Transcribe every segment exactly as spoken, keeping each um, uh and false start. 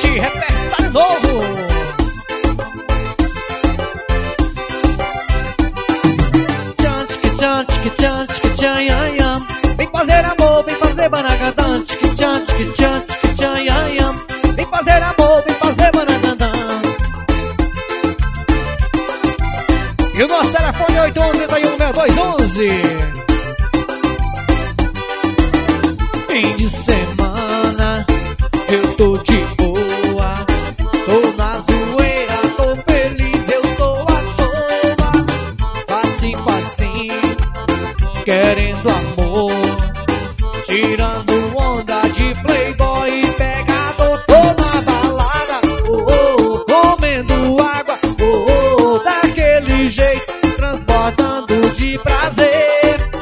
repertório novo. Tchan, tchic, tchan, tchic, tchan, tchic, tchan, yan, yan. Vem fazer amor, vem fazer banagandã. Tchic, tchan, tchic, tchan, tchic, tchan, yan, yan. Vem fazer amor, vem fazer banagandã. E o nosso telefone é oito um um um, seis dois um um. Fim de semana, eu tô de boa, tô na zoeira, tô feliz, eu tô à toa, facinho, facinho, querendo amor, tirando onda de playboy e pegador, tô na balada, oh, oh, comendo água, oh, oh, daquele jeito, transbordando de prazer.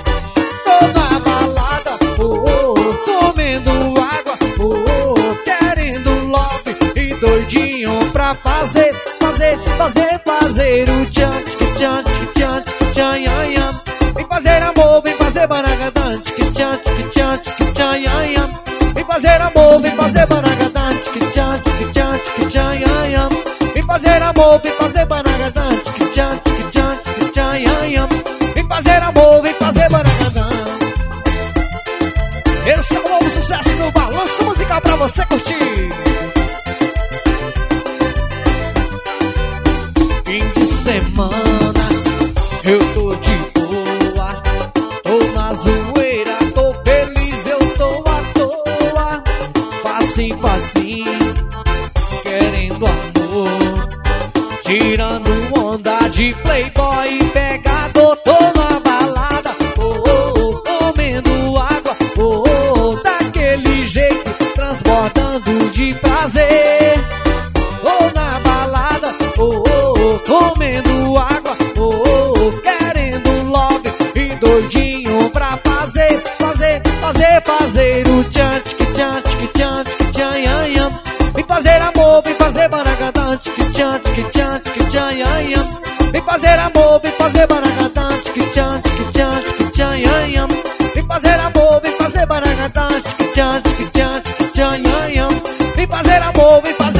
Doidinho pra fazer, fazer, fazer, fazer o tchan, tchic, tchan, tchic, tchan, tchic, tchan, yan, yan. Vem fazer amor, vem fazer banagadã, tchic, tchan, tchic, tchan, tchic, tchan, yan, yan. Vem fazer amor, vem fazer banagadã, tchic, tchan, tchic, tchan, tchic, tchan, yan, yan. Vem fazer amor, vem fazer banagadã, tchic, tchan, tchic, tchan, tchic, tchan, yan, yan. Vem fazer amor, vem fazer banagadã. Esse é o novo sucesso do Balanço Musical pra você curtir. Fim de semana, eu tô de boa, tô na zoeira, tô feliz, eu tô à toa, facinho, facinho, querendo amor, tirando onda de playboy e pegador, tô na balada, oh, oh, oh, comendo água, oh, oh, daquele jeito, transbordando de prazer, oh, na balada, oh, oh, comendo água, oh, oh, querendo love e doidinho pra fazer, fazer, fazer, fazer o tchan, tchic, tchan, tchic, tchan, tchic, tchan, yan, yan. Vem fazer amor, vem fazer banagadã, tchic, tchan, tchic, tchan, tchic, tchan, yan, yan. Vem fazer amor, vem fazer banagadã, tchic, tchan, tchic, tchan, tchic, tchan, yan, yan. Vem fazer amor, vem fazer banagadã, tchic, tchan, tchic, tchan, tchic, tchan, yan, yan. Vem fazer amor, vem fazer